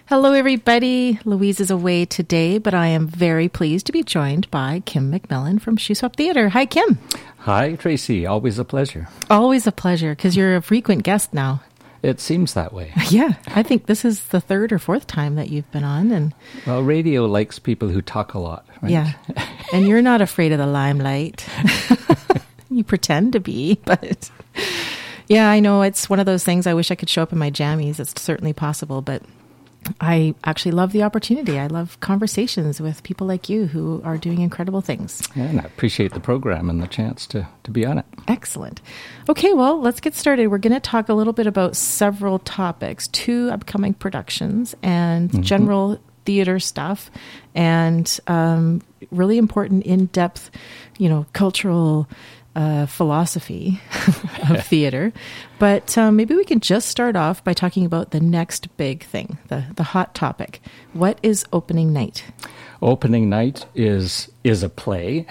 Hello, everybody. Louise is away today, but I am very pleased to be joined by Kim McMillan from Shuswap Theatre. Hi, Kim. Hi, Tracy. Always a pleasure. Always a pleasure, because you're a frequent guest now. It seems that way. Yeah, I think this is the third or fourth time that you've been on. And well, radio likes people who talk a lot, right? Yeah, and you're not afraid of the limelight. You pretend to be, but yeah, I know it's one of those things. I wish I could show up in my jammies. It's certainly possible, but I actually love the opportunity. I love conversations with people like you who are doing incredible things. Yeah, and I appreciate the program and the chance to be on it. Excellent. Okay, well, let's get started. We're going to talk a little bit about several topics, 2 upcoming productions and general theater stuff, and really important in-depth, cultural philosophy of theater. But maybe we can just start off by talking about the next big thing, the hot topic. What is opening night? Opening night is a play.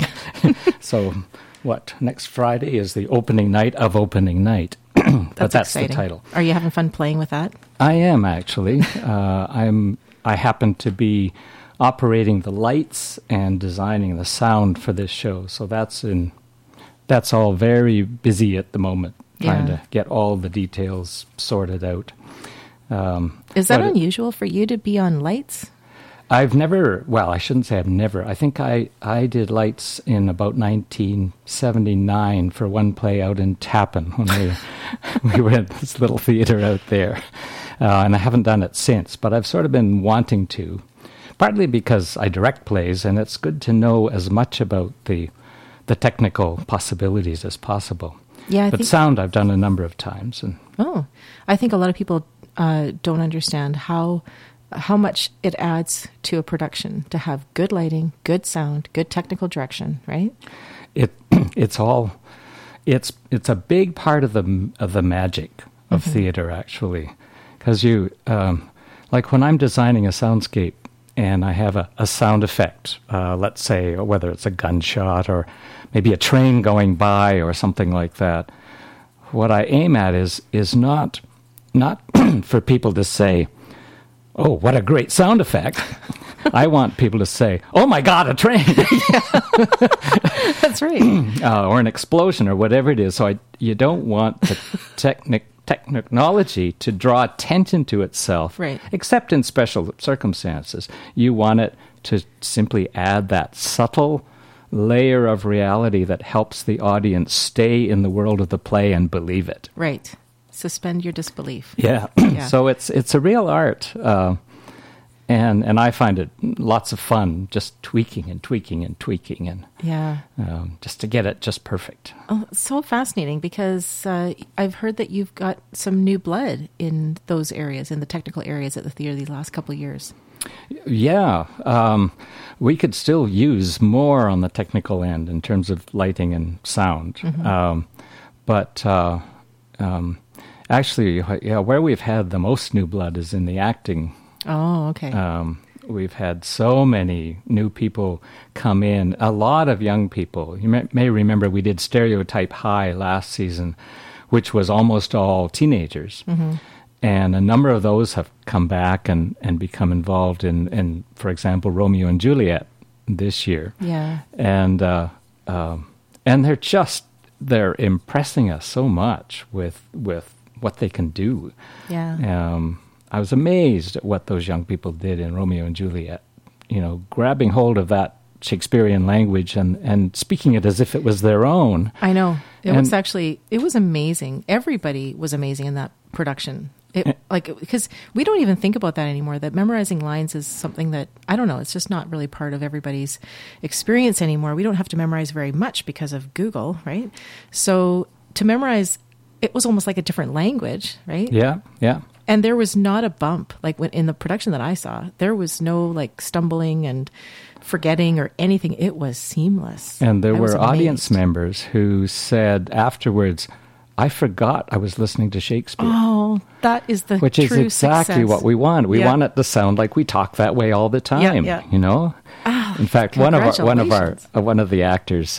So next Friday is the opening night of opening night. But that's exciting. The title. Are you having fun playing with that? I am, actually. I happen to be operating the lights and designing the sound for this show. So that's all very busy at the moment, trying to get all the details sorted out. Is that unusual for you to be on lights? I've never, I shouldn't say I've never. I think I did lights in about 1979 for one play out in Tappan when we were at this little theater out there. And I haven't done it since, but I've sort of been wanting to, partly because I direct plays, and it's good to know as much about the technical possibilities as possible. Yeah, but sound I've done a number of times. I think a lot of people don't understand how much it adds to a production to have good lighting, good sound, good technical direction, right? It's a big part of the magic of theater, actually, because you like when I'm designing a soundscape and I have a sound effect, let's say, whether it's a gunshot or maybe a train going by or something like that. What I aim at is not for people to say, "Oh, what a great sound effect." I want people to say, "Oh my God, a train!" That's right. Or an explosion or whatever it is. So you don't want the technology to draw attention to itself, right, except in special circumstances. You want it to simply add that subtle layer of reality that helps the audience stay in the world of the play and believe it. Right. Suspend your disbelief. Yeah. So it's a real art. And I find it lots of fun, just tweaking and just to get it just perfect. Oh, so fascinating, because I've heard that you've got some new blood in those areas, in the technical areas at the theater these last couple of years. Yeah. We could still use more on the technical end in terms of lighting and sound. But actually, where we've had the most new blood is in the acting. Oh, okay. We've had so many new people come in, a lot of young people. You may remember we did Stereotype High last season, which was almost all teenagers. And a number of those have come back and become involved in, for example, Romeo and Juliet this year. Yeah. And they're impressing us so much with what they can do. Yeah. I was amazed at what those young people did in Romeo and Juliet, grabbing hold of that Shakespearean language and speaking it as if it was their own. I know. It was amazing. Everybody was amazing in that production. Because we don't even think about that anymore, that memorizing lines is something that, I don't know, it's just not really part of everybody's experience anymore. We don't have to memorize very much because of Google, right? So to memorize, it was almost like a different language, right? Yeah, yeah. And there was not a bump, like in the production that I saw. There was no stumbling and forgetting or anything. It was seamless. And there were audience members who said afterwards, "I forgot I was listening to Shakespeare." Oh, that is the Which true is exactly success. what we want. We want it to sound like we talk that way all the time. Yeah. Oh, in fact, one of the actors,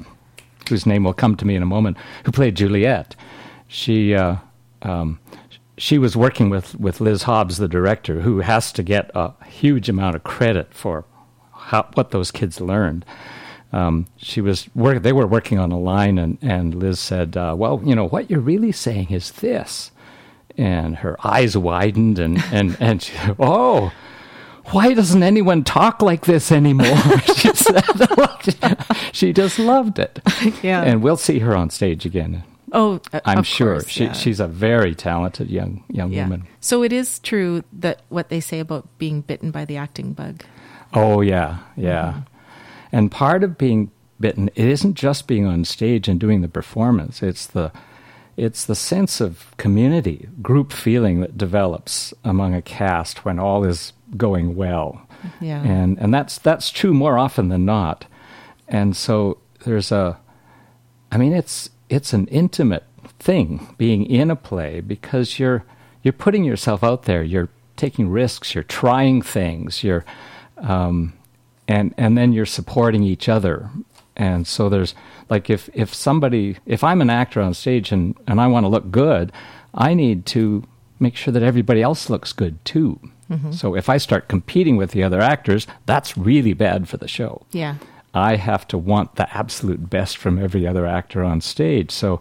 whose name will come to me in a moment, who played Juliet, she she was working with Liz Hobbs, the director, who has to get a huge amount of credit for what those kids learned. They were working on a line, and Liz said, well, what you're really saying is this. And her eyes widened, and she, oh, why doesn't anyone talk like this anymore? She said. She just loved it. Yeah. And we'll see her on stage again. Oh, I'm sure. Course, yeah. She's a very talented young woman. So it is true that what they say about being bitten by the acting bug. Oh, yeah. Mm-hmm. And part of being bitten, it isn't just being on stage and doing the performance. It's the sense of community, group feeling that develops among a cast when all is going well. Yeah. And that's true more often than not. And so it's an intimate thing being in a play, because you're putting yourself out there, you're taking risks, you're trying things, and then you're supporting each other. And so there's, like, if I'm an actor on stage and I want to look good, I need to make sure that everybody else looks good too. Mm-hmm. So if I start competing with the other actors, that's really bad for the show. Yeah. I have to want the absolute best from every other actor on stage. So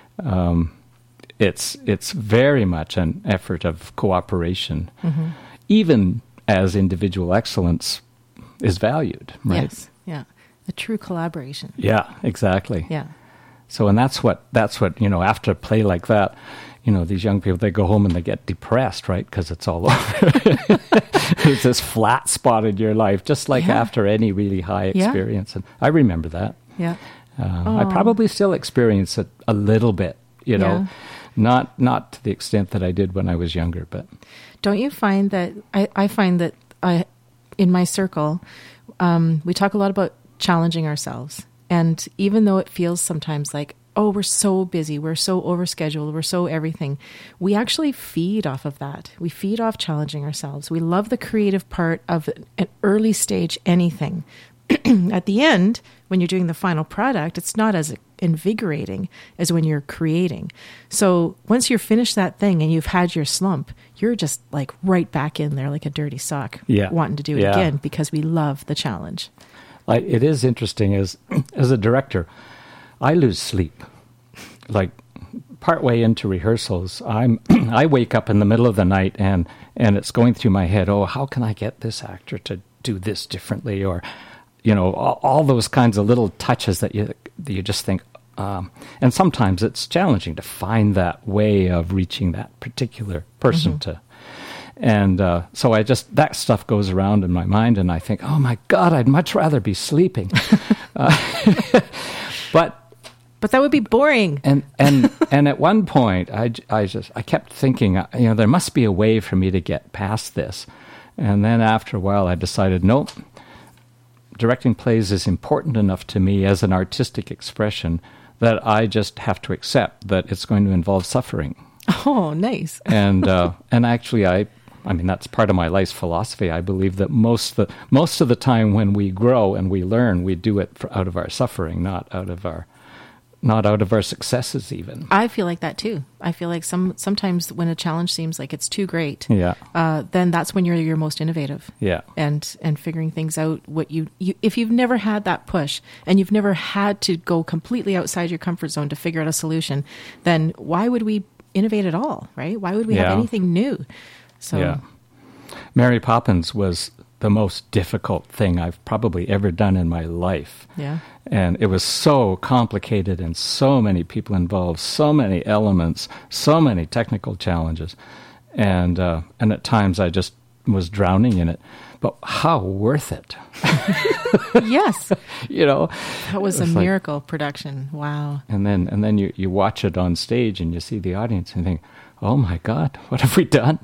it's very much an effort of cooperation, mm-hmm. even as individual excellence is valued, right? Yes, yeah. A true collaboration. Yeah, exactly. Yeah. So, and that's what, after a play like that, these young people, they go home and they get depressed, right? Because it's all over. There's this flat spot in your life, just like after any really high experience. And I remember that. Yeah. I probably still experience it a little bit, not to the extent that I did when I was younger. But don't you find that, I find that in my circle, we talk a lot about challenging ourselves. And even though it feels sometimes like, oh, we're so busy, we're so overscheduled, we're so everything, we actually feed off of that. We feed off challenging ourselves. We love the creative part of an early stage anything. At the end, when you're doing the final product, it's not as invigorating as when you're creating. So once you're finished that thing and you've had your slump, you're just like right back in there like a dirty sock, wanting to do it again, because we love the challenge. It is interesting as a director, I lose sleep. Like partway into rehearsals, I wake up in the middle of the night and it's going through my head, oh, how can I get this actor to do this differently? Or, all those kinds of little touches that you just think, and sometimes it's challenging to find that way of reaching that particular person mm-hmm. to. And so that stuff goes around in my mind, and I think, oh my God, I'd much rather be sleeping. But that would be boring. And at one point, I kept thinking, there must be a way for me to get past this. And then after a while, I decided, nope, directing plays is important enough to me as an artistic expression that I just have to accept that it's going to involve suffering. Oh, nice. And actually, I mean, that's part of my life's philosophy. I believe that most of the time when we grow and we learn, we do it out of our suffering, not out of our successes even. I feel like that too. I feel like sometimes when a challenge seems like it's too great, then that's when you're your most innovative. Yeah. And figuring things out, what you if you've never had that push and you've never had to go completely outside your comfort zone to figure out a solution, then why would we innovate at all, right? Why would we have anything new? So Mary Poppins was the most difficult thing I've probably ever done in my life. Yeah. And it was so complicated and so many people involved, so many elements, so many technical challenges. And at times I just was drowning in it. But how worth it? Yes. That was a miracle production. Wow. And then you watch it on stage and you see the audience and think, oh my God, what have we done?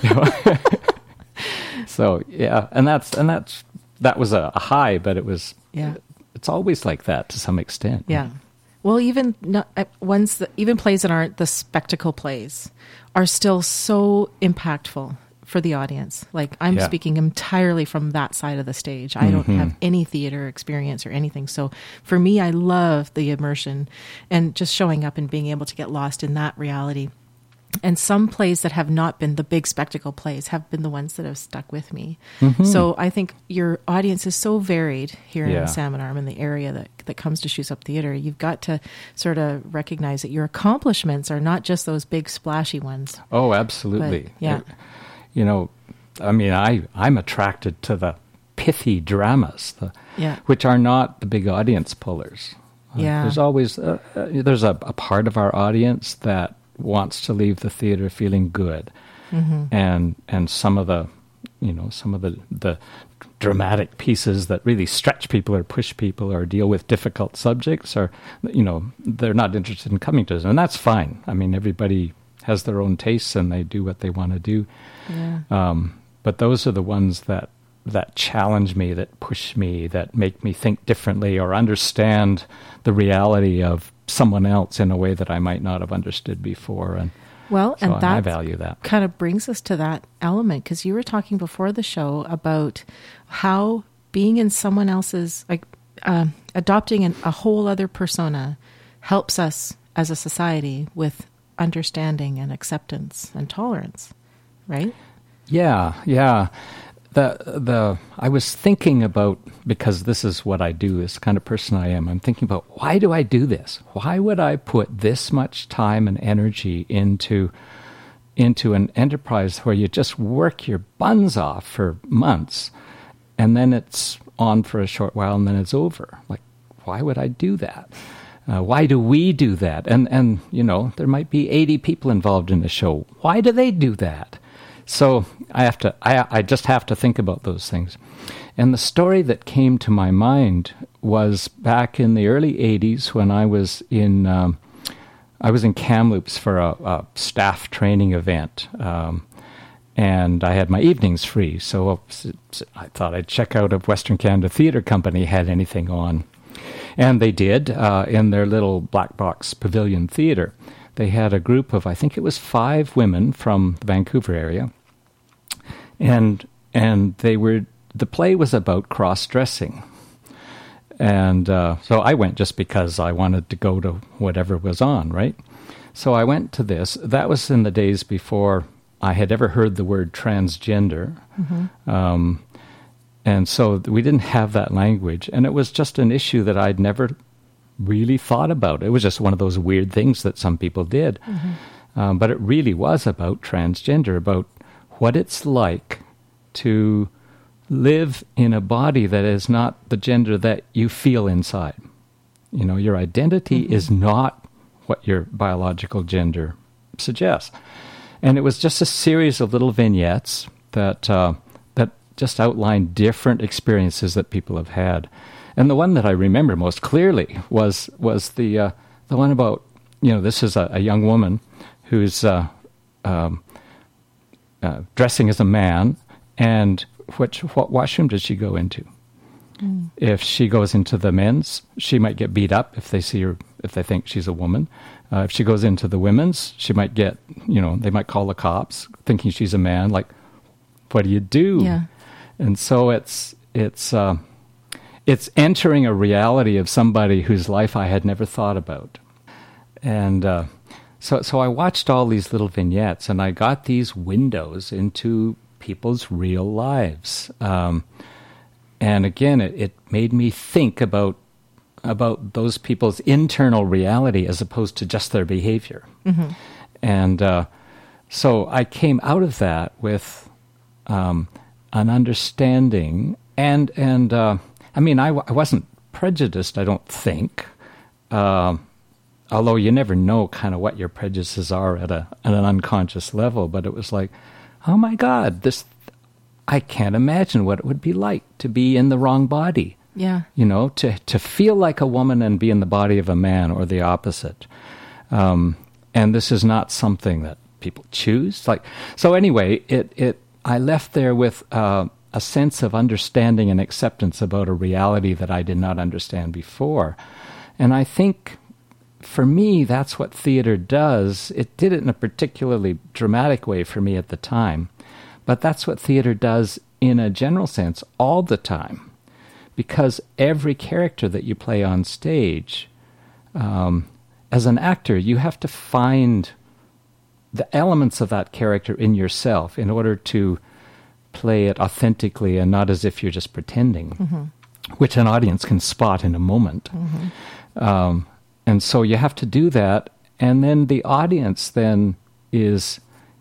So and that was a high, but it was it's always like that to some extent. Yeah. Well, even plays that aren't the spectacle plays are still so impactful for the audience. Like I'm speaking entirely from that side of the stage. I don't have any theater experience or anything. So for me, I love the immersion and just showing up and being able to get lost in that reality. And some plays that have not been the big spectacle plays have been the ones that have stuck with me. Mm-hmm. So I think your audience is so varied here in Salmon Arm, in the area that comes to Shoes Up Theatre. You've got to sort of recognize that your accomplishments are not just those big splashy ones. Oh, absolutely. But, yeah. You know, I mean, I'm attracted to the pithy dramas, which are not the big audience pullers. There's always there's a part of our audience that wants to leave the theater feeling good, and some of the dramatic pieces that really stretch people or push people or deal with difficult subjects are, they're not interested in coming to us, and that's fine. I mean, everybody has their own tastes and they do what they want to do. But those are the ones that challenge me, that push me, that make me think differently or understand the reality of someone else in a way that I might not have understood before. And I value that. Kind of brings us to that element, because you were talking before the show about how being in someone else's, adopting a whole other persona helps us as a society with understanding and acceptance and tolerance, right? Yeah. I was thinking about, because this is what I do, this kind of person I am, I'm thinking about, why do I do this? Why would I put this much time and energy into an enterprise where you just work your buns off for months and then it's on for a short while and then it's over? Like, why would I do that? Why do we do that? And there might be 80 people involved in the show. Why do they do that? So I just have to think about those things. And the story that came to my mind was back in the early 80s when I was in Kamloops for a staff training event. And I had my evenings free. So I thought I'd check out if Western Canada Theatre Company had anything on. And they did, in their little black box pavilion theatre. They had a group of, I think it was 5 women from the Vancouver area. And the play was about cross-dressing. And so I went just because I wanted to go to whatever was on, right? So I went to this. That was in the days before I had ever heard the word transgender. And so we didn't have that language. And it was just an issue that I'd never really thought about. It was just one of those weird things that some people did. But it really was about transgender, about what it's like to live in a body that is not the gender that you feel inside. Your identity is not what your biological gender suggests. And it was just a series of little vignettes that just outlined different experiences that people have had. And the one that I remember most clearly was the one about, this is a young woman who's dressing as a man, and what washroom does she go into? If she goes into the men's, she might get beat up if they see her, if they think she's a woman. If she goes into the women's, she might get, they might call the cops thinking she's a man. Like, what do you do? Yeah. And so it's entering a reality of somebody whose life I had never thought about. And so I watched all these little vignettes, and I got these windows into people's real lives. And again, it made me think about those people's internal reality as opposed to just their behavior. And so I came out of that with an understanding, and I mean, I wasn't prejudiced, I don't think, although you never know kind of what your prejudices are at an unconscious level. But it was like, oh my God, I can't imagine what it would be like to be in the wrong body. Yeah. To feel like a woman and be in the body of a man, or the opposite. And this is not something that people choose. So anyway, I left there with a sense of understanding and acceptance about a reality that I did not understand before. And I think, for me, that's what theater does. It did it in a particularly dramatic way for me at the time. But that's what theater does in a general sense all the time. Because every character that you play on stage, as an actor, you have to find the elements of that character in yourself in order to play it authentically and not as if you're just pretending, which an audience can spot in a moment. And so you have to do that, and then the audience then is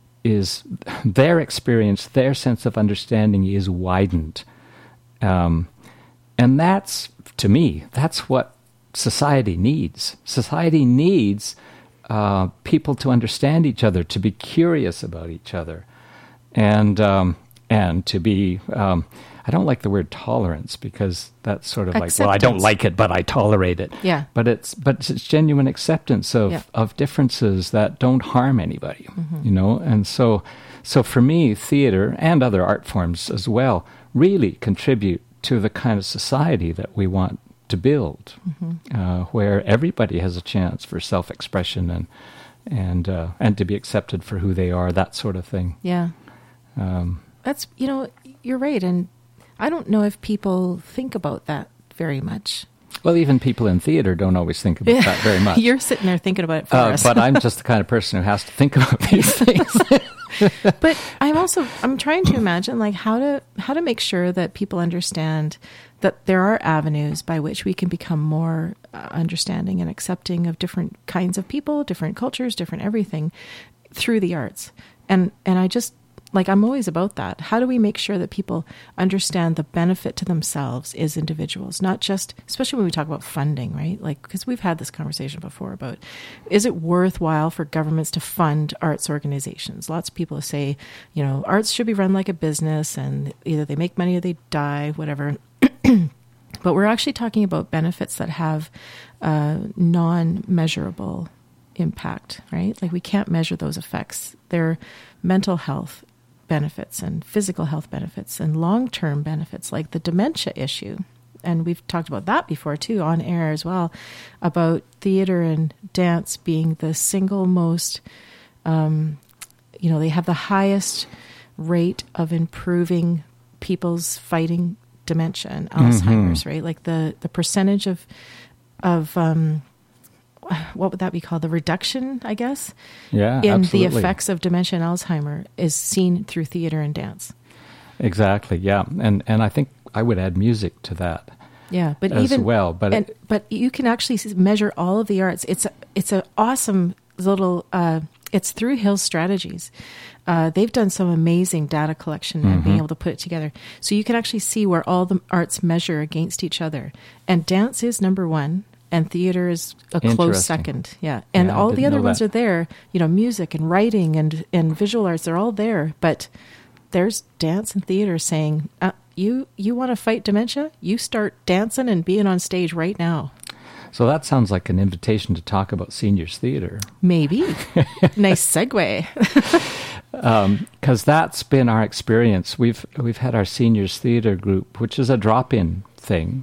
their experience, their sense of understanding is widened. And that's, to me, that's what society needs. Society needs people to understand each other, to be curious about each other, and to be, I don't like the word tolerance because that's sort of acceptance. Like, well, I don't like it, but I tolerate it. Yeah. But it's genuine acceptance of differences that don't harm anybody, you know? And so for me, theater and other art forms as well really contribute to the kind of society that we want to build, where everybody has a chance for self-expression and to be accepted for who they are, that sort of thing. Yeah. That's, you know, you're right. And I don't know if people think about that very much. Well, even people in theater don't always think about that very much. You're sitting there thinking about it for us. But I'm just the kind of person who has to think about these things. But I'm trying to imagine like how to make sure that people understand that there are avenues by which we can become more understanding and accepting of different kinds of people, different cultures, different everything through the arts. And I just, like, I'm always about that. How do we make sure that people understand the benefit to themselves as individuals, not just, especially when we talk about funding, right? Like, because we've had this conversation before about, is it worthwhile for governments to fund arts organizations? Lots of people say, you know, arts should be run like a business and either they make money or they die, whatever. But we're actually talking about benefits that have non-measurable impact, right? Like we can't measure those effects. They're mental health benefits and physical health benefits and long-term benefits like the dementia issue. And we've talked about that before too on air as well, about theater and dance being the single most, they have the highest rate of improving people's fighting dementia and Alzheimer's, right? Like the percentage of what would that be called? The reduction, I guess, in absolutely. The effects of dementia and Alzheimer is seen through theater and dance. Exactly, yeah. And I think I would add music to that. Yeah, but as well. But you can actually measure all of the arts. It's an awesome little. It's through Hill Strategies. They've done some amazing data collection and being able to put it together, so you can actually see where all the arts measure against each other. And dance is number one, and theater is a close second. Yeah, and all the other ones are there. You know, music and writing and visual arts, they're all there. But there's dance and theater saying, you want to fight dementia? You start dancing and being on stage right now. So that sounds like an invitation to talk about seniors theater. Maybe. Nice segue. Because that's been our experience. We've had our seniors theater group, which is a drop-in thing.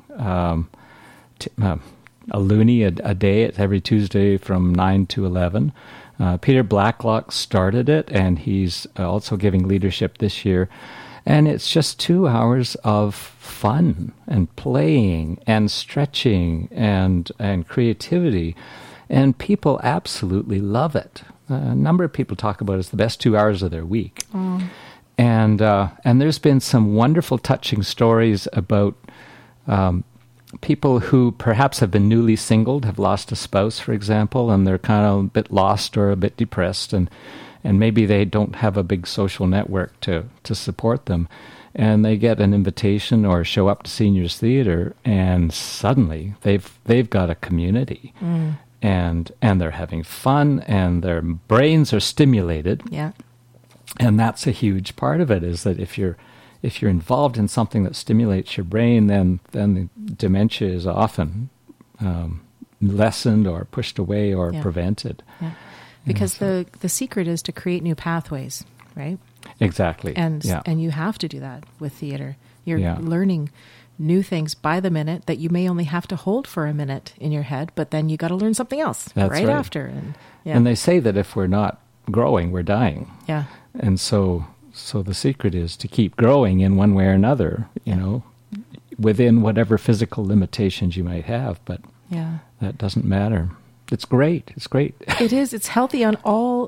A loonie a day. It's every Tuesday from 9 to 11. Peter Blacklock started it, and he's also giving leadership this year. And it's just 2 hours of fun and playing and stretching and creativity. And people absolutely love it. A number of people talk about it as the best 2 hours of their week. And there's been some wonderful, touching stories about people who perhaps have been newly singled, have lost a spouse, for example, and they're kind of a bit lost or a bit depressed, and maybe they don't have a big social network to support them. And they get an invitation or show up to seniors theater, and suddenly they've got a community. And they're having fun, and their brains are stimulated. Yeah. And that's a huge part of it, is that if you're involved in something that stimulates your brain, then the dementia is often lessened or pushed away or prevented. Yeah. Because the secret is to create new pathways, right? Exactly. And you have to do that with theater. You're learning new things by the minute that you may only have to hold for a minute in your head, but then you got to learn something else right after. And they say that if we're not growing, we're dying. Yeah. And so the secret is to keep growing in one way or another, you know, within whatever physical limitations you might have, but that doesn't matter. It's great. It's great. It is. It's healthy on all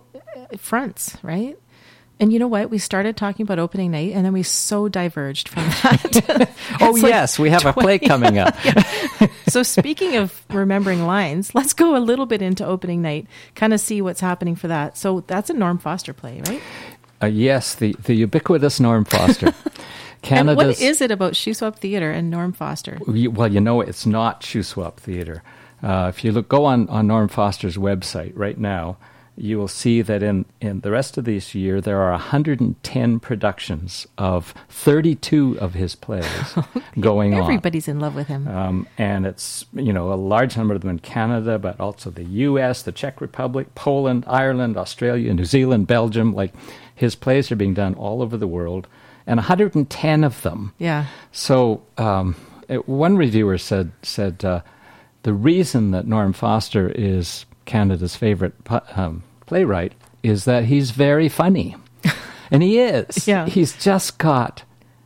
fronts, right? And you know what? We started talking about opening night, and then we so diverged from that. Oh, yes, we have a play coming up. Yeah. So speaking of remembering lines, let's go a little bit into opening night, kind of see what's happening for that. So that's a Norm Foster play, right? Yes, the ubiquitous Norm Foster. And what is it about Shuswap Theatre and Norm Foster? Well, you know, it's not Shuswap Theatre. If you go on Norm Foster's website right now, you will see that in the rest of this year, there are 110 productions of 32 of his plays going on. Everybody's in love with him. And it's, a large number of them in Canada, but also the U.S., the Czech Republic, Poland, Ireland, Australia, New Zealand, Belgium. Like, his plays are being done all over the world, and 110 of them. Yeah. So one reviewer said the reason that Norm Foster is Canada's favorite playwright is that he's very funny, and he is. Yeah. He's just got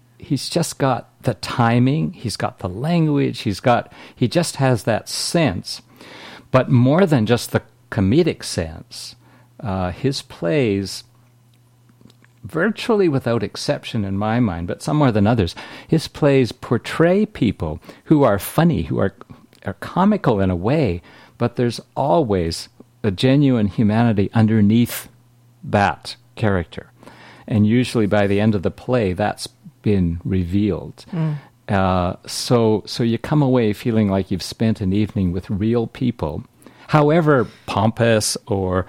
the timing. He's got the language. He just has that sense. But more than just the comedic sense, his plays, virtually without exception in my mind, but some more than others, his plays portray people who are funny, who are comical in a way, but there's always a genuine humanity underneath that character. And usually by the end of the play, that's been revealed. So you come away feeling like you've spent an evening with real people, however pompous or,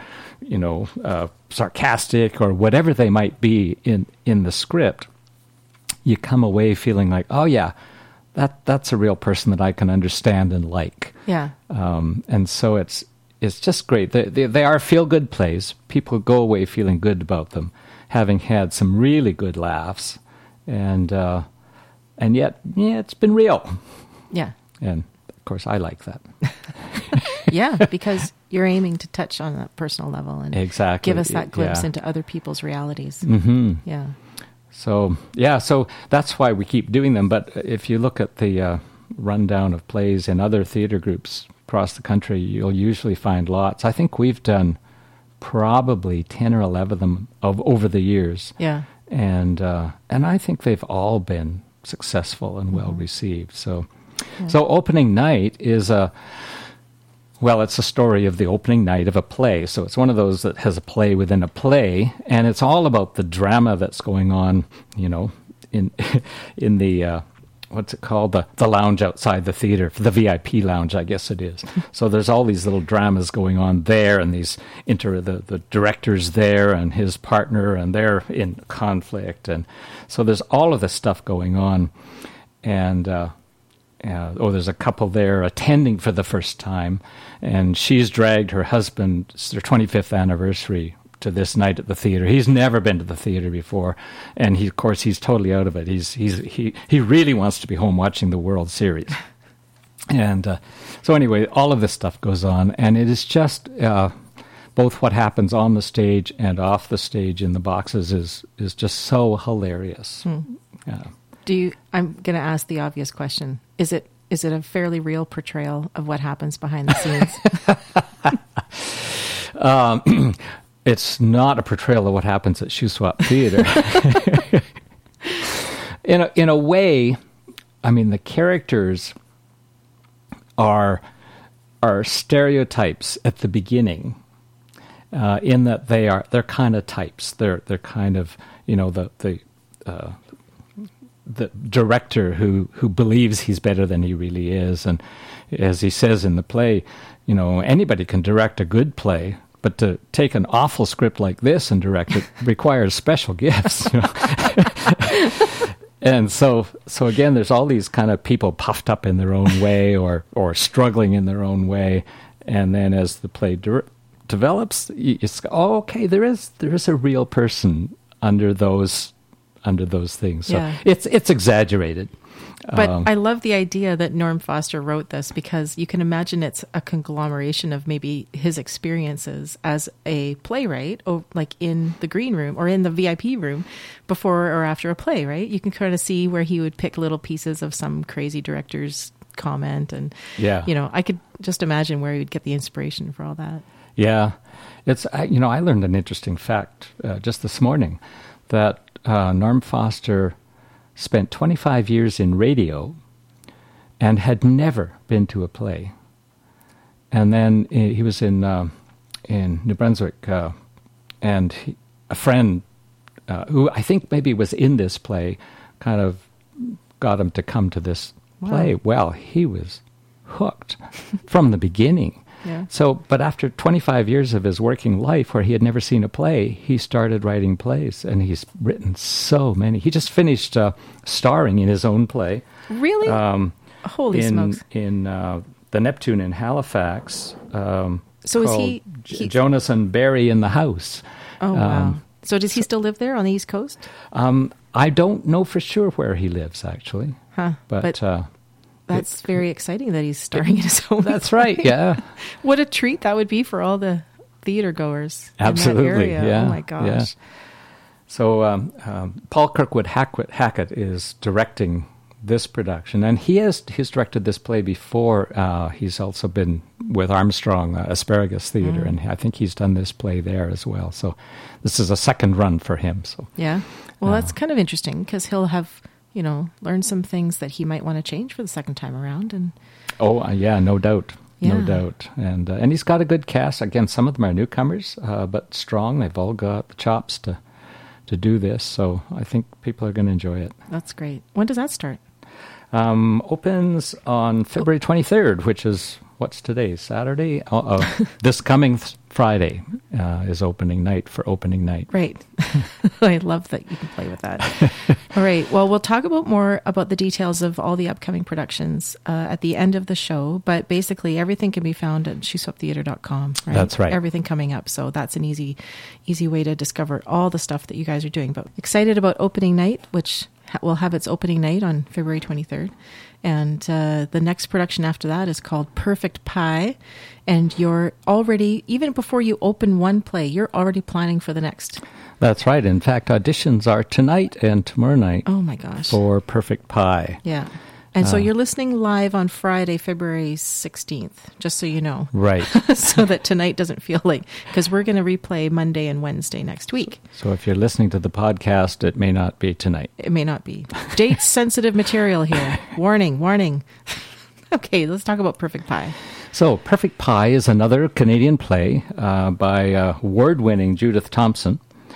sarcastic or whatever they might be in the script. You come away feeling like, oh yeah, that's a real person that I can understand and like. Yeah. And so it's just great. They are feel-good plays. People go away feeling good about them, having had some really good laughs, and yet, it's been real. Yeah. And of course, I like that. Yeah, because you're aiming to touch on that personal level and exactly give us that glimpse into other people's realities. Mm-hmm. Yeah. So that's why we keep doing them. But if you look at the rundown of plays in other theater groups across the country, you'll usually find lots. I think we've done probably 10 or 11 of them over the years. Yeah. And I think they've all been successful and well received. So opening night is it's a story of the opening night of a play. So it's one of those that has a play within a play, and it's all about the drama that's going on, in the what's it called? The lounge outside the theater, the VIP lounge, I guess it is. So there's all these little dramas going on there, and these the director's there and his partner, and they're in conflict, and so there's all of this stuff going on, and there's a couple there attending for the first time, and she's dragged her husband, it's their 25th anniversary, to this night at the theater. He's never been to the theater before, and he's totally out of it. He really wants to be home watching the World Series. And so anyway, all of this stuff goes on, and it is just both what happens on the stage and off the stage in the boxes is just so hilarious. Yeah. I'm going to ask the obvious question. Is it a fairly real portrayal of what happens behind the scenes? It's not a portrayal of what happens at Shuswap Theatre. In a way, I mean, the characters are stereotypes at the beginning, in that they're kind of types. They're kind of, the director who believes he's better than he really is, and as he says in the play, anybody can direct a good play, but to take an awful script like this and direct it requires special gifts. And so again, there's all these kind of people puffed up in their own way or struggling in their own way, and then as the play develops, it's okay. There is a real person under those things. So it's exaggerated. But I love the idea that Norm Foster wrote this, because you can imagine it's a conglomeration of maybe his experiences as a playwright, like in the green room or in the VIP room before or after a play, right? You can kind of see where he would pick little pieces of some crazy director's comment. And, I could just imagine where he would get the inspiration for all that. Yeah. It's, I learned an interesting fact just this morning that Norm Foster spent 25 years in radio and had never been to a play. And then he was in New Brunswick, and a friend who I think maybe was in this play kind of got him to come to this play. Well, he was hooked from the beginning. Yeah. So, but after 25 years of his working life where he had never seen a play, he started writing plays, and he's written so many. He just finished starring in his own play. Really? Holy smokes. In the Neptune in Halifax. So is he Jonas and Barry in the House. Oh, wow. So does he still live there on the East Coast? I don't know for sure where he lives, actually. Huh. But that's very exciting that he's starring in his own That's play. right, yeah. What a treat that would be for all the theater goers Absolutely, in that area. yeah. Oh, my gosh. Yeah. So Paul Kirkwood Hackett is directing this production, and he's directed this play before. He's also been with Armstrong Asparagus Theater, and I think he's done this play there as well. So this is a second run for him. So yeah, well, that's kind of interesting because he'll have learned some things that he might want to change for the second time around. And yeah, no doubt. Yeah. No doubt, and he's got a good cast. Again, some of them are newcomers, but strong. They've all got the chops to do this. So I think people are going to enjoy it. That's great. When does that start? Opens on February 23rd, which is, what's today, Saturday? This coming Friday is opening night for opening night. Right. I love that you can play with that. All right. Well, we'll talk more about the details of all the upcoming productions at the end of the show, but basically everything can be found at shuswaptheater.com. Right? That's right. Everything coming up. So that's an easy way to discover all the stuff that you guys are doing. But excited about opening night, which will have its opening night on February 23rd. And the next production after that is called Perfect Pie. And you're already, even before you open one play, you're already planning for the next. That's right. In fact, auditions are tonight and tomorrow night. Oh, my gosh. For Perfect Pie. Yeah. And so you're listening live on Friday, February 16th, just so you know. Right. So that tonight doesn't feel like, because we're going to replay Monday and Wednesday next week. So if you're listening to the podcast, it may not be tonight. It may not be. Date-sensitive material here. Warning. Okay, let's talk about Perfect Pie. So Perfect Pie is another Canadian play by award-winning Judith Thompson.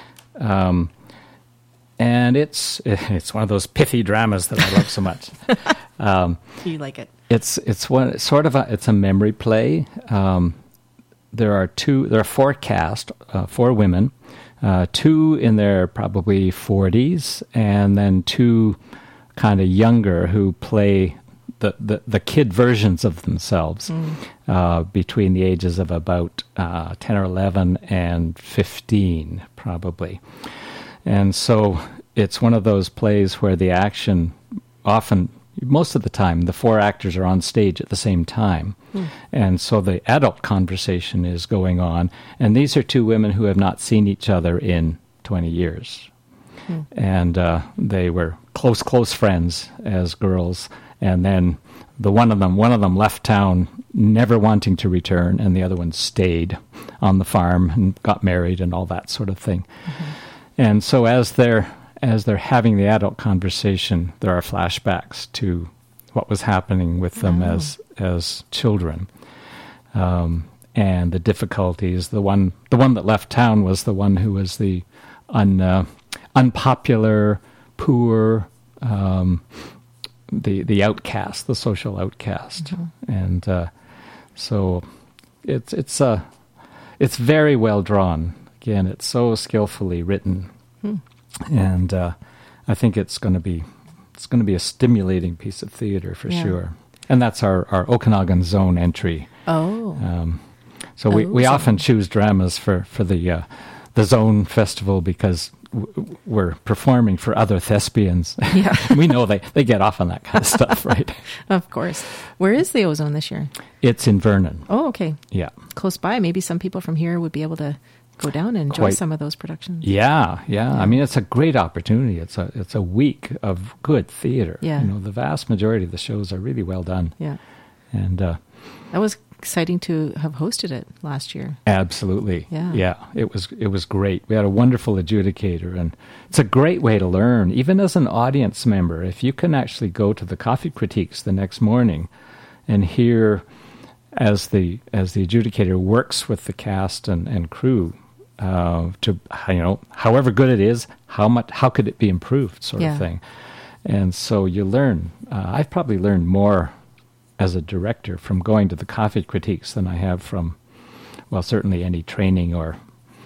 And it's one of those pithy dramas that I love so much. You like it? It's a memory play. There are four cast, four women, two in their probably 40s, and then two kind of younger who play the kid versions of themselves between the ages of about 10 or 11 and 15, probably. And so it's one of those plays where the action most of the time, the four actors are on stage at the same time. And so the adult conversation is going on. And these are two women who have not seen each other in 20 years. And they were close friends as girls. And then one of them left town never wanting to return, and the other one stayed on the farm and got married and all that sort of thing. And so as they're having the adult conversation, there are flashbacks to what was happening with them as children, and the difficulties. The one that left town was the one who was the unpopular, poor, the outcast, the social outcast, and so it's very well drawn. Again, it's so skillfully written, and I think it's going to be a stimulating piece of theater for sure. And that's our Okanagan Zone entry. So we often choose dramas for the Zone Festival because we're performing for other thespians. Yeah. We know they get off on that kind of stuff, right? Of course. Where is the Ozone this year? It's in Vernon. Oh, okay. Yeah. Close by. Maybe some people from here would be able to go down and enjoy some of those productions. Yeah. I mean, it's a great opportunity. It's a week of good theater. Yeah. The vast majority of the shows are really well done. Yeah. And that was exciting to have hosted it last year. Absolutely. Yeah. It was great. We had a wonderful adjudicator, and it's a great way to learn, even as an audience member. If you can actually go to the coffee critiques the next morning and hear as the adjudicator works with the cast and crew to, however good it is, how could it be improved, sort of thing. And so you learn. I've probably learned more as a director from going to the coffee critiques than I have from, well, certainly any training or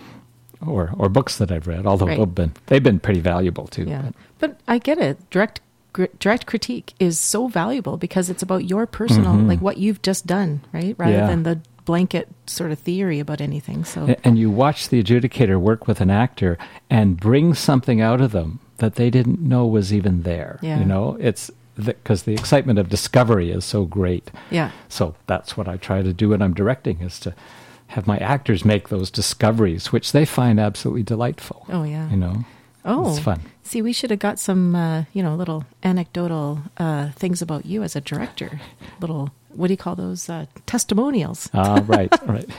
books that I've read, although they've been pretty valuable too. Yeah, but I get it. Direct critique is so valuable because it's about your personal, like what you've just done, right? Rather than the blanket sort of theory about anything. So, and you watch the adjudicator work with an actor and bring something out of them that they didn't know was even there. Yeah. It's because the excitement of discovery is so great. Yeah. So that's what I try to do when I'm directing, is to have my actors make those discoveries, which they find absolutely delightful. Oh, yeah. Oh, it's fun. See, we should have got some, little anecdotal things about you as a director. Little, what do you call those? Testimonials. Right.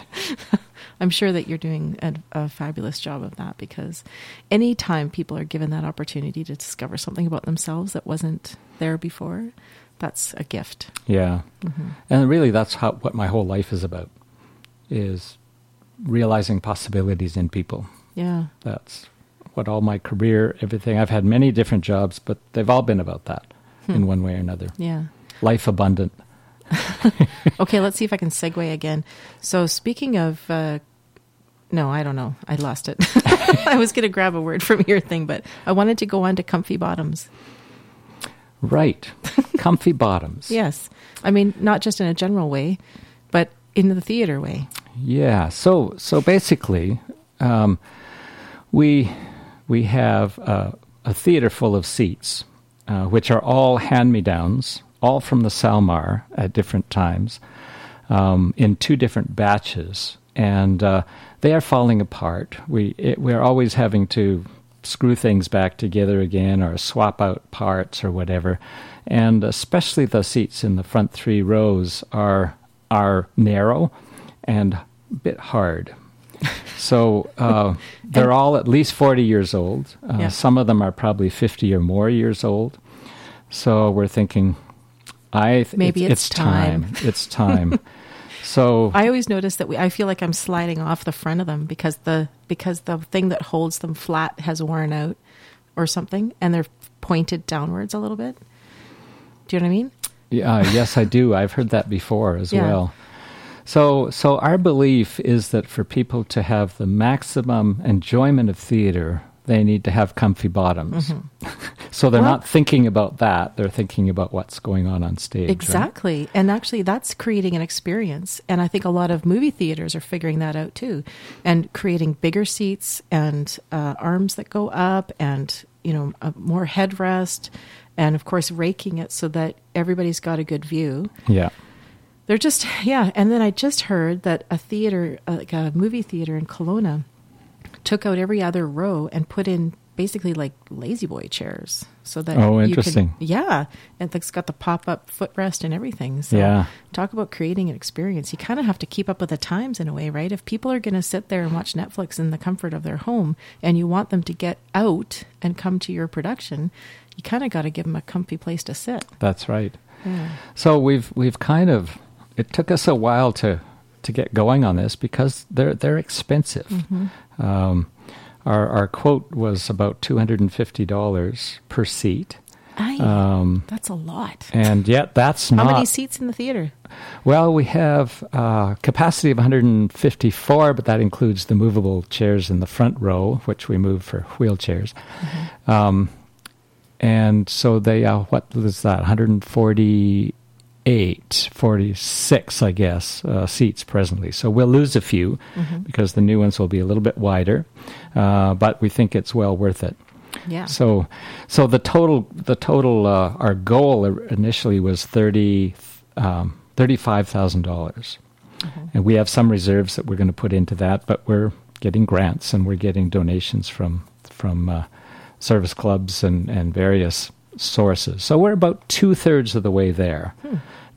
I'm sure that you're doing a fabulous job of that, because anytime people are given that opportunity to discover something about themselves that wasn't there before, that's a gift. Yeah. And really that's what my whole life is about, is realizing possibilities in people. Yeah. That's what all my career, everything. I've had many different jobs, but they've all been about that in one way or another. Yeah. Life abundant. Okay, let's see if I can segue again. So speaking of, no, I don't know. I lost it. I was going to grab a word from your thing, but I wanted to go on to comfy bottoms. Right. Comfy bottoms. Yes. I mean, not just in a general way, but in the theater way. Yeah. So basically, we have a theater full of seats, which are all hand-me-downs, all from the Salmar at different times, in two different batches. And they are falling apart. We're always having to screw things back together again or swap out parts or whatever. And especially the seats in the front 3 rows are narrow and a bit hard. So they're all at least 40 years old. Some of them are probably 50 or more years old. So we're thinking, maybe it's time. It's time. So I always notice that I feel like I'm sliding off the front of them because the thing that holds them flat has worn out or something, and they're pointed downwards a little bit. Do you know what I mean? Yeah, yes, I do. I've heard that before as well. So our belief is that for people to have the maximum enjoyment of theater, they need to have comfy bottoms. So they're not thinking about that. They're thinking about what's going on stage. Exactly. Right? And actually, that's creating an experience. And I think a lot of movie theaters are figuring that out too, and creating bigger seats and arms that go up and, a more headrest, and of course, raking it so that everybody's got a good view. Yeah. They're just, And then I just heard that a theater, like a movie theater in Kelowna, took out every other row and put in basically like lazy boy chairs, so that interesting. And it's got the pop-up footrest and everything. So talk about creating an experience. You kind of have to keep up with the times in a way, right? If people are going to sit there and watch Netflix in the comfort of their home, and you want them to get out and come to your production, you kind of got to give them a comfy place to sit. That's right. Yeah. So we've kind of, it took us a while to get going on this because they're expensive. Our quote was about $250 per seat. That's a lot. And yet that's not... How many seats in the theater? Well, we have capacity of 154, but that includes the movable chairs in the front row, which we move for wheelchairs. And so they, what was that, 46, I guess, seats presently. So we'll lose a few because the new ones will be a little bit wider, but we think it's well worth it. Yeah. So the total, our goal initially was $35,000, and we have some reserves that we're going to put into that, but we're getting grants and we're getting donations from service clubs and various sources. So we're about 2/3 of the way there.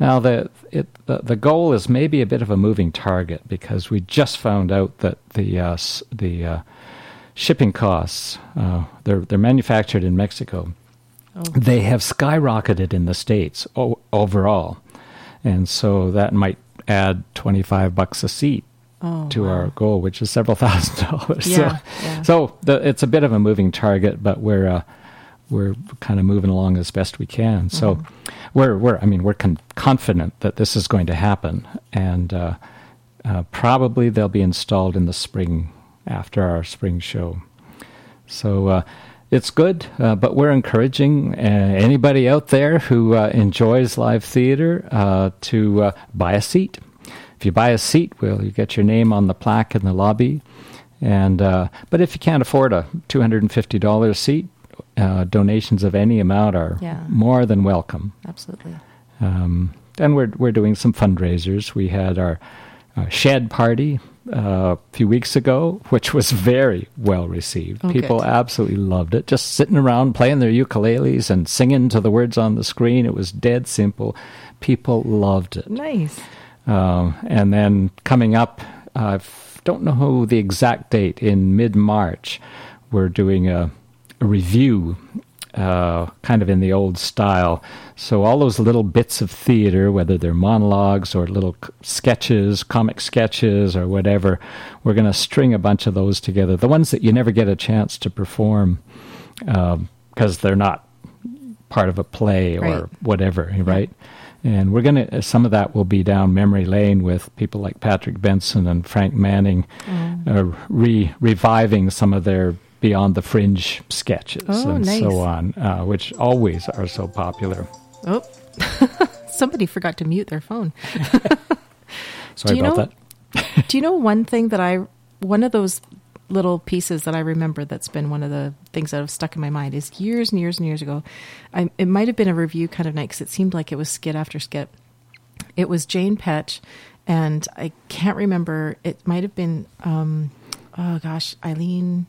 Now, the goal is maybe a bit of a moving target because we just found out that the shipping costs, they're manufactured in Mexico. Oh. They have skyrocketed in the States overall. And so that might add $25 a seat to our goal, which is several $1,000s. Yeah, So it's a bit of a moving target, but we're kind of moving along as best we can. So we're confident that this is going to happen, and probably they'll be installed in the spring after our spring show. So it's good, but we're encouraging anybody out there who enjoys live theater to buy a seat. If you buy a seat, you get your name on the plaque in the lobby. And but if you can't afford a $250 seat, donations of any amount are more than welcome. Absolutely. And we're doing some fundraisers. We had our shed party a few weeks ago, which was very well received. People absolutely loved it. Just sitting around playing their ukuleles and singing to the words on the screen. It was dead simple. People loved it. Nice. And then coming up, I don't know the exact date, in mid-March, we're doing a review, kind of in the old style. So all those little bits of theater, whether they're monologues or little sketches, comic sketches or whatever, we're going to string a bunch of those together. The ones that you never get a chance to perform because they're not part of a play or whatever, right? And we're going to, some of that will be down memory lane with people like Patrick Benson and Frank Manning, reviving some of their Beyond the Fringe sketches so on, which always are so popular. Oh, somebody forgot to mute their phone. Sorry about that. Do you know one thing one of those little pieces that I remember that's been one of the things that have stuck in my mind is years and years and years ago. It might have been a review kind of night because it seemed like it was skit after skit. It was Jane Petch, and I can't remember. It might have been, Aileen.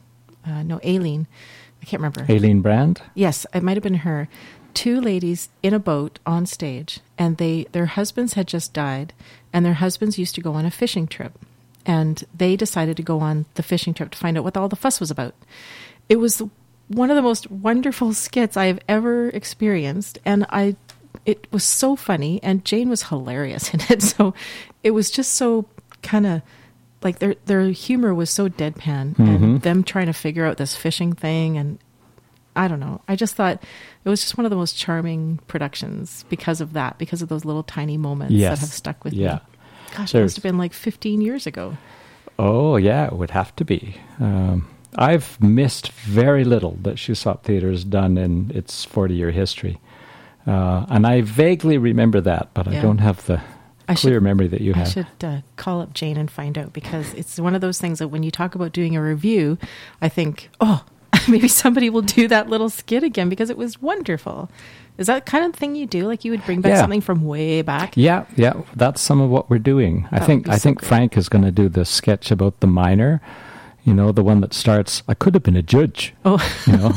I can't remember. Aileen Brand? Yes, it might have been her. Two ladies in a boat on stage, and their husbands had just died, and their husbands used to go on a fishing trip. And they decided to go on the fishing trip to find out what all the fuss was about. It was one of the most wonderful skits I have ever experienced, and it was so funny, and Jane was hilarious in it. So it was just so kind of like their humor was so deadpan, and them trying to figure out this fishing thing, and I don't know. I just thought it was just one of the most charming productions because of that, because of those little tiny moments that have stuck with me. Gosh, it must have been like 15 years ago. Oh, yeah, it would have to be. I've missed very little that Shuswap Theatre has done in its 40-year history. And I vaguely remember that, but I don't have the clear memory that you have. I should call up Jane and find out, because it's one of those things that when you talk about doing a review, I think, maybe somebody will do that little skit again because it was wonderful. Is that kind of thing you do? Like you would bring back something from way back? Yeah. That's some of what we're doing. I think Frank is going to do the sketch about the miner. You know, the one that starts, I could have been a judge. Oh. You know.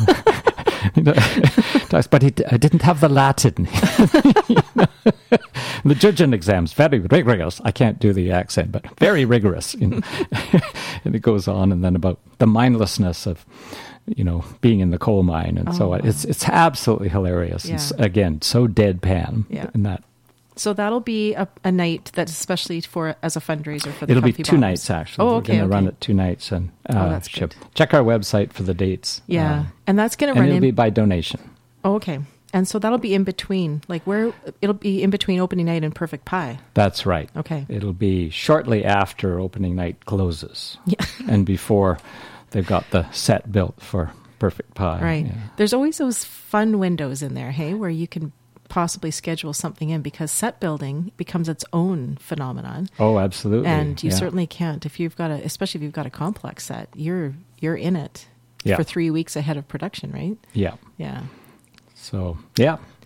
But I didn't have the Latin. The judging exams, very rigorous. I can't do the accent, but very rigorous. You know. And it goes on, and then about the mindlessness of, being in the coal mine and so on. It's absolutely hilarious. Yeah. It's, again, so deadpan. Yeah. In that. So that'll be a night that's especially as a fundraiser for the It'll be Comfy 2 Bombers. nights, actually. Oh, We're okay. going to run it 2 nights. And that's good. check our website for the dates. Yeah. And that's going to run it'll be by donation. Oh, okay. And so that'll be in between, it'll be in between opening night and Perfect Pie. That's right. Okay. It'll be shortly after opening night closes. Yeah. And before they've got the set built for Perfect Pie. Right. Yeah. There's always those fun windows in there, hey, where you can possibly schedule something in, because set building becomes its own phenomenon. Oh, absolutely. And you certainly can't, especially if you've got a complex set, you're in it for 3 weeks ahead of production, right? Yeah. Yeah. So, yeah.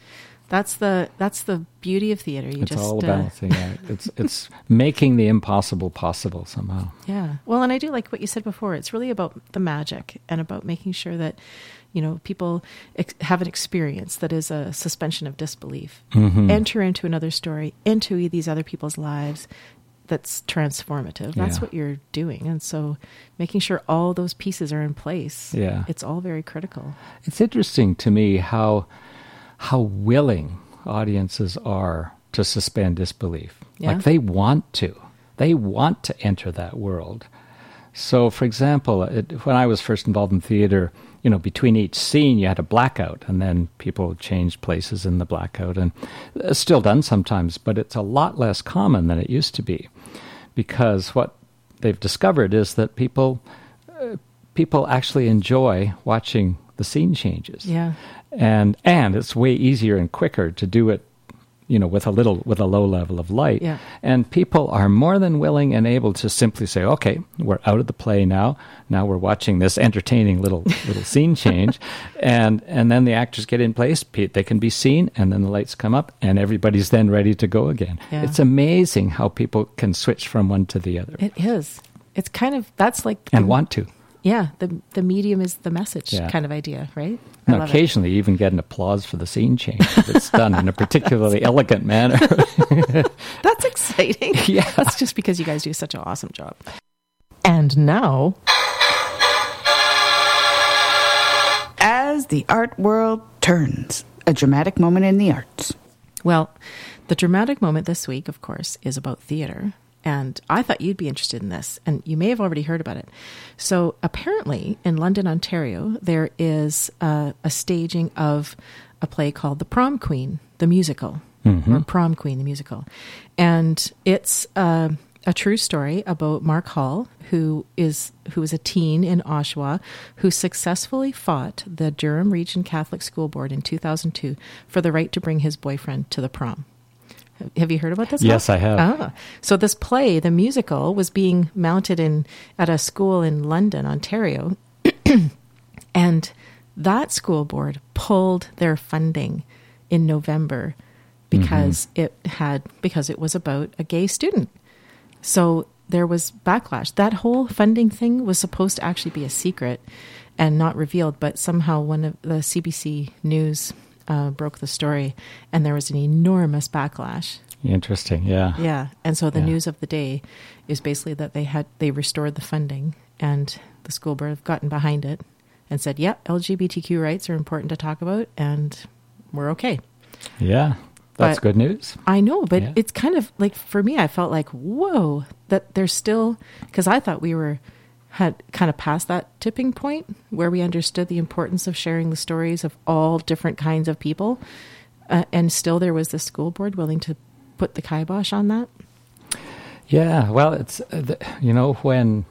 That's the beauty of theater. It's all a balancing act. It's making the impossible possible somehow. Yeah. Well, and I do like what you said before. It's really about the magic and about making sure that, people have an experience that is a suspension of disbelief. Mm-hmm. Enter into another story, into these other people's lives. That's transformative. That's what you're doing. And so making sure all those pieces are in place. Yeah. It's all very critical. It's interesting to me how willing audiences are to suspend disbelief. Yeah. Like they want to enter that world. So, for example, when I was first involved in theater, between each scene you had a blackout, and then people changed places in the blackout, and it's still done sometimes, but it's a lot less common than it used to be, because what they've discovered is that people actually enjoy watching the scene changes. Yeah. And it's way easier and quicker to do it, with a low level of light. Yeah. And people are more than willing and able to simply say, okay, we're out of the play now. Now we're watching this entertaining little scene change. And then the actors get in place, they can be seen, and then the lights come up, and everybody's then ready to go again. Yeah. It's amazing how people can switch from one to the other. It is. It's kind of, that's like... And want to. Yeah, the medium is the message kind of idea, right? And occasionally you even get an applause for the scene change if it's done in a particularly elegant manner. That's exciting. Yeah. That's just because you guys do such an awesome job. And now... As the art world turns, a dramatic moment in the arts. Well, the dramatic moment this week, of course, is about theater. And I thought you'd be interested in this, and you may have already heard about it. So apparently in London, Ontario, there is a staging of a play called The Prom Queen, the musical, or Prom Queen, the musical. And it's a true story about Mark Hall, who is a teen in Oshawa, who successfully fought the Durham Region Catholic School Board in 2002 for the right to bring his boyfriend to the prom. Have you heard about this? Yes, I have. So this play, the musical, was being mounted at a school in London, Ontario, and that school board pulled their funding in November because it was about a gay student. So there was backlash. That whole funding thing was supposed to actually be a secret and not revealed, but somehow one of the CBC News broke the story, and there was an enormous backlash. Interesting, yeah. Yeah, and so the news of the day is basically that they restored the funding, and the school board have gotten behind it and said, yeah, LGBTQ rights are important to talk about, and we're okay. Yeah, that's good news. I know, but it's kind of like, for me, I felt like, whoa, that there's still, because I thought we had kind of passed that tipping point where we understood the importance of sharing the stories of all different kinds of people. And still there was the school board willing to put the kibosh on that. Yeah, well, it's, when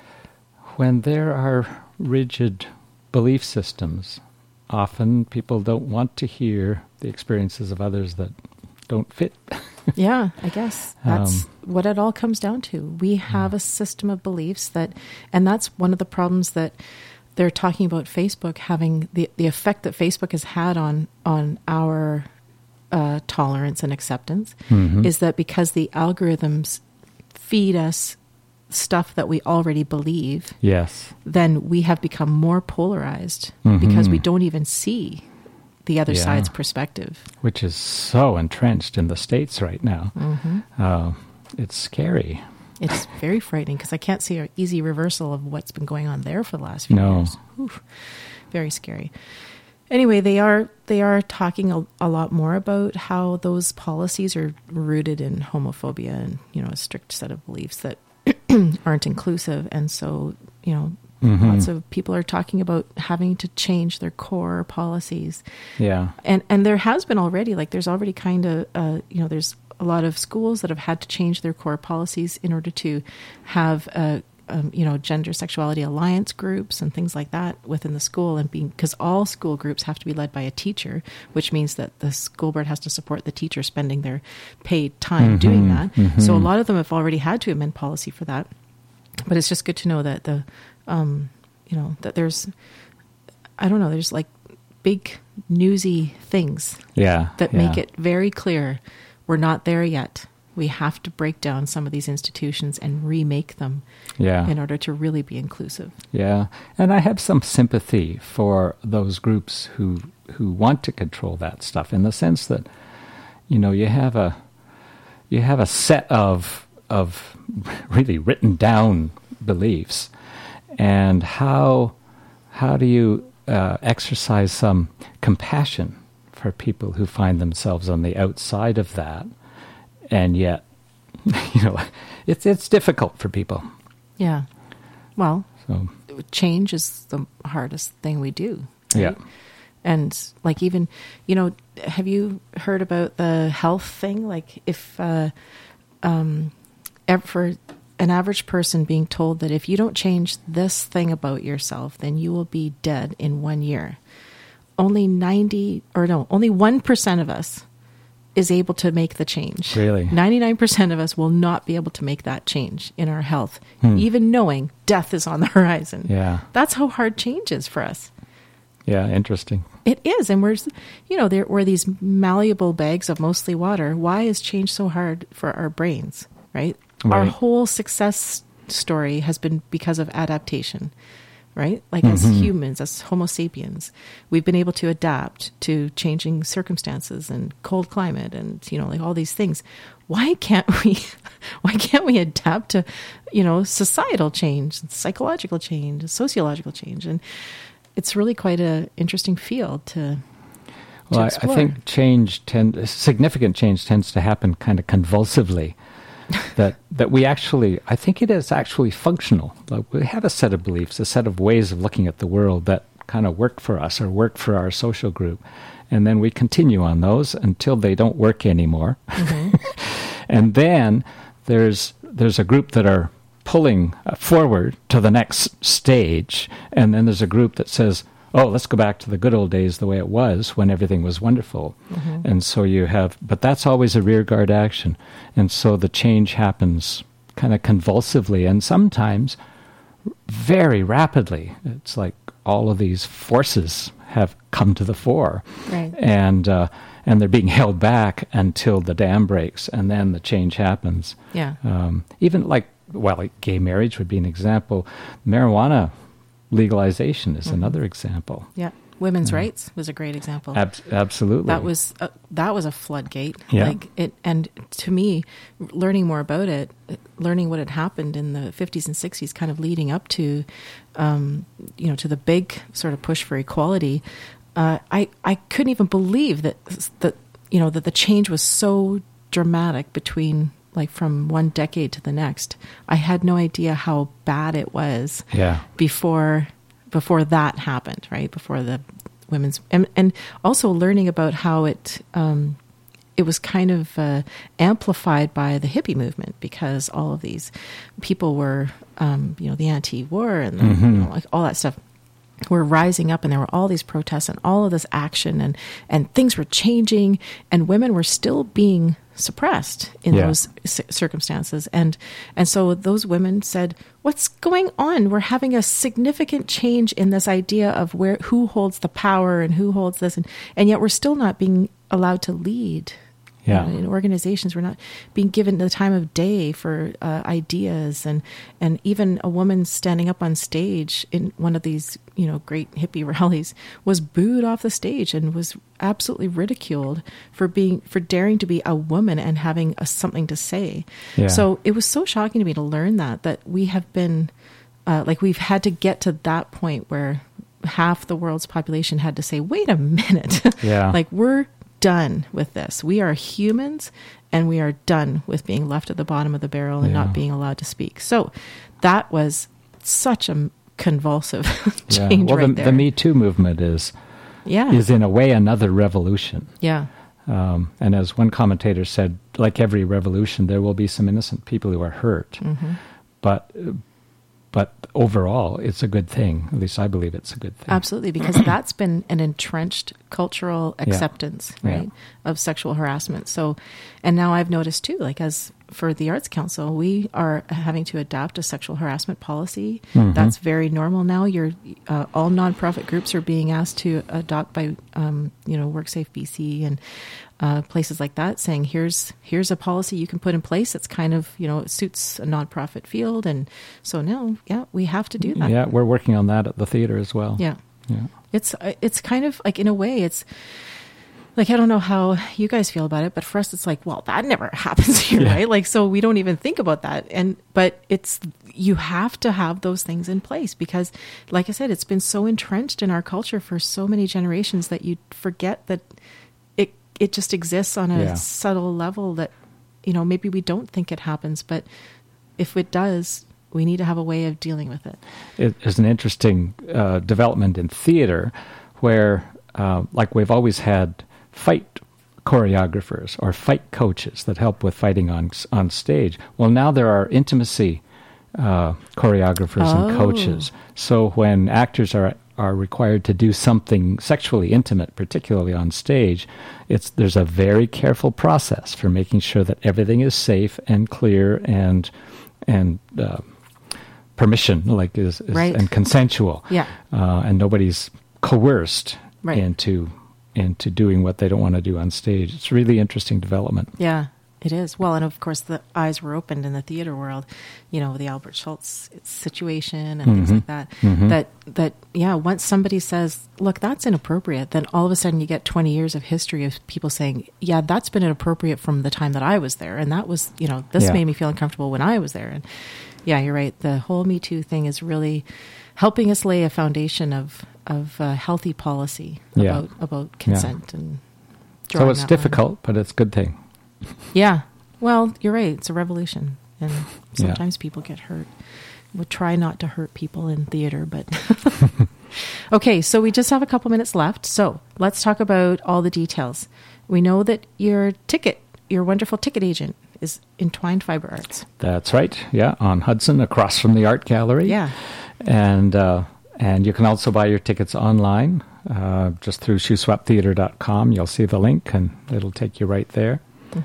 there are rigid belief systems, often people don't want to hear the experiences of others that don't fit. Yeah, I guess that's what it all comes down to. We have a system of beliefs and that's one of the problems that they're talking about Facebook having, the effect that Facebook has had on our tolerance and acceptance, is that because the algorithms feed us stuff that we already believe, then we have become more polarized because we don't even see the other side's perspective. Which is so entrenched in the States right now. It's scary. It's very frightening because I can't see an easy reversal of what's been going on there for the last few years. Oof, very scary. Anyway, they are talking a lot more about how those policies are rooted in homophobia and, a strict set of beliefs that aren't inclusive. And so, lots of people are talking about having to change their core policies. Yeah. And there has been already, there's already kind of, there's a lot of schools that have had to change their core policies in order to have, gender sexuality alliance groups and things like that within the school, and because all school groups have to be led by a teacher, which means that the school board has to support the teacher spending their paid time doing that. So a lot of them have already had to amend policy for that. But it's just good to know that that there's, there's big newsy things that make it very clear we're not there yet. We have to break down some of these institutions and remake them in order to really be inclusive. Yeah. And I have some sympathy for those groups who want to control that stuff, in the sense that, you have a set of really written down beliefs, and how do you exercise some compassion for people who find themselves on the outside of that? And yet, it's difficult for people. Yeah. Well, change is the hardest thing we do. Right? Yeah. And like, even, have you heard about the health thing? Like, if for an average person being told that if you don't change this thing about yourself, then you will be dead in 1 year. Only 1% of us is able to make the change. Really? 99% of us will not be able to make that change in our health, even knowing death is on the horizon. Yeah. That's how hard change is for us. Yeah, interesting. It is. And we're these malleable bags of mostly water. Why is change so hard for our brains, right? Our whole success story has been because of adaptation. Right? Like, as humans, as Homo sapiens, we've been able to adapt to changing circumstances and cold climate and, like all these things. Why can't we adapt to, societal change, psychological change, sociological change? And it's really quite an interesting field to explore. I think significant change tends to happen kind of convulsively. that we actually, I think it is actually functional. Like, we have a set of beliefs, a set of ways of looking at the world that kind of work for us or work for our social group. And then we continue on those until they don't work anymore. And then there's a group that are pulling forward to the next stage. And then there's a group that says, oh, let's go back to the good old days, the way it was when everything was wonderful. And so but that's always a rearguard action. And so the change happens kind of convulsively and sometimes very rapidly. It's like all of these forces have come to the fore. Right. And they're being held back until the dam breaks, and then the change happens. Yeah. Even like gay marriage would be an example. Marijuana legalization is another example. Yeah, women's rights was a great example. Absolutely, that was a floodgate. Yeah. Like it, and to me, learning more about it, learning what had happened in the 50s and 60s, kind of leading up to, to the big sort of push for equality. I couldn't even believe that the change was so dramatic between, like, from one decade to the next. I had no idea how bad it was before that happened, right? Before the women's, and also learning about how it was kind of amplified by the hippie movement, because all of these people were, the anti-war and like all that stuff were rising up, and there were all these protests and all of this action, and things were changing, and women were still being suppressed in those circumstances. And so those women said, what's going on? We're having a significant change in this idea of who holds the power and who holds this. And yet we're still not being allowed to lead. In organizations, we're not being given the time of day for ideas, and even a woman standing up on stage in one of these great hippie rallies was booed off the stage and was absolutely ridiculed for daring to be a woman and having something to say. So it was so shocking to me to learn that we have been we've had to get to that point where half the world's population had to say, wait a minute, like, we're done with this. We are humans, and we are done with being left at the bottom of the barrel and not being allowed to speak. So that was such a convulsive change. Well, right there. The Me Too movement is in a way another revolution. Yeah. And as one commentator said, like every revolution, there will be some innocent people who are hurt. But overall, it's a good thing. At least I believe it's a good thing. Absolutely, because that's been an entrenched cultural acceptance, right, of sexual harassment. So, and now I've noticed too, like, as for the Arts Council, we are having to adapt a sexual harassment policy. That's very normal now. All nonprofit groups are being asked to adopt by, WorkSafe BC and places like that, saying here's a policy you can put in place that's kind of, it suits a nonprofit field. And so now, we have to do that. Yeah, we're working on that at the theater as well. Yeah. It's kind of like, in a way, it's like, I don't know how you guys feel about it, but for us, it's like, well, that never happens here, right? Like, so we don't even think about that. But you have to have those things in place because, like I said, it's been so entrenched in our culture for so many generations that you forget that it just exists on a subtle level that, maybe we don't think it happens, but if it does, we need to have a way of dealing with it. It's an interesting development in theater where, like we've always had fight choreographers or fight coaches that help with fighting on stage. Well, now there are intimacy choreographers and coaches. So when actors are required to do something sexually intimate, particularly on stage, there's a very careful process for making sure that everything is safe and clear and permission, right. and consensual. Yeah. And nobody's coerced right. into doing what they don't want to do on stage. It's really interesting development. Yeah, it is. Well, and of course the eyes were opened in the theater world, the Albert Schultz situation and things like that. That once somebody says, look, that's inappropriate, then all of a sudden you get 20 years of history of people saying, yeah, that's been inappropriate from the time that I was there. And that was, this made me feel uncomfortable when I was there. And yeah, you're right. The whole Me Too thing is really helping us lay a foundation of healthy policy about consent and so it's difficult, but it's a good thing. Yeah. Well, you're right. It's a revolution, and sometimes people get hurt. We'll try not to hurt people in theater, but okay. So we just have a couple minutes left. So let's talk about all the details. We know that your wonderful ticket agent is Entwined Fiber Arts. That's right. Yeah, on Hudson, across from the art gallery. Yeah. And you can also buy your tickets online, just through shoeswaptheater.com. You'll see the link, and it'll take you right there.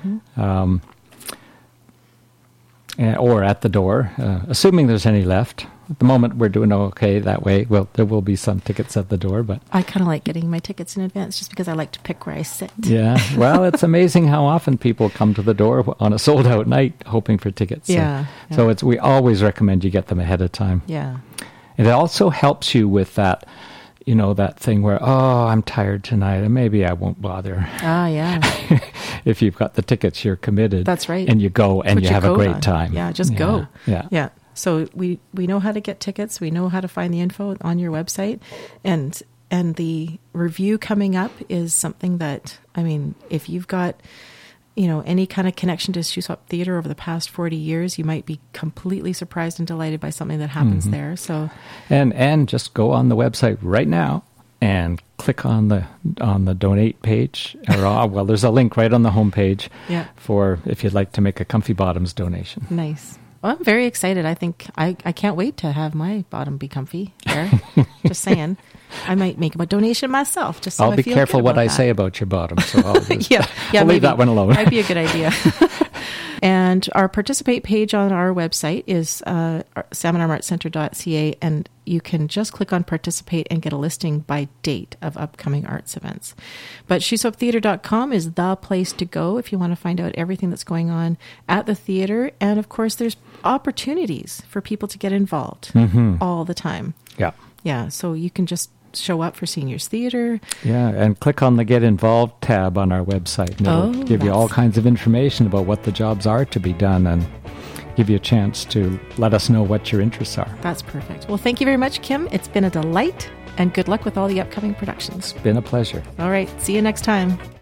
Or at the door, assuming there's any left. At the moment, we're doing okay that way. Well, there will be some tickets at the door, but I kind of like getting my tickets in advance just because I like to pick where I sit. Yeah, well, it's amazing how often people come to the door on a sold-out night hoping for tickets. So we always recommend you get them ahead of time. Yeah. It also helps you with that, that thing where, I'm tired tonight and maybe I won't bother. Ah, yeah. If you've got the tickets, you're committed. That's right. And you go and you have a great time. Yeah, just go. Yeah. So we know how to get tickets. We know how to find the info on your website. And the review coming up is something that, if you've got any kind of connection to Shuswap Theater over the past 40 years, you might be completely surprised and delighted by something that happens there. So, and just go on the website right now and click on the donate page. Or, there's a link right on the homepage for if you'd like to make a Comfy Bottoms donation. Nice. Well, I'm very excited. I think I can't wait to have my bottom be comfy there. Just saying. I might make a donation myself. Just so I'll be careful what I say about your bottom. So I'll just I'll leave that one alone. Might be a good idea. And our participate page on our website is salmonarmartscenter.ca, and you can just click on participate and get a listing by date of upcoming arts events. But shoeswaptheater.com is the place to go if you want to find out everything that's going on at the theater. And of course, there's opportunities for people to get involved all the time. Yeah, so you can just show up for Seniors Theater. Yeah, and click on the Get Involved tab on our website. And it'll give you all kinds of information about what the jobs are to be done and give you a chance to let us know what your interests are. That's perfect. Well, thank you very much, Kim. It's been a delight, and good luck with all the upcoming productions. It's been a pleasure. All right, see you next time.